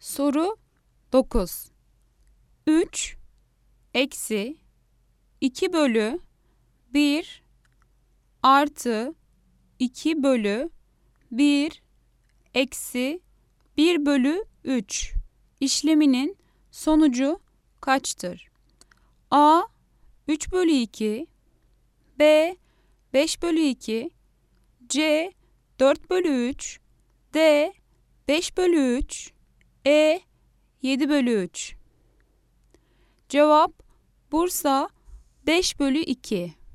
Soru 9. 3 eksi 2 bölü 1 artı 2 bölü 1 eksi 1 bölü 3 işleminin sonucu kaçtır? A 3 bölü 2, B 5 bölü 2, C 4 bölü 3, D 5 bölü 3, E 7 bölü 3. Cevap Bursa 5 bölü 2.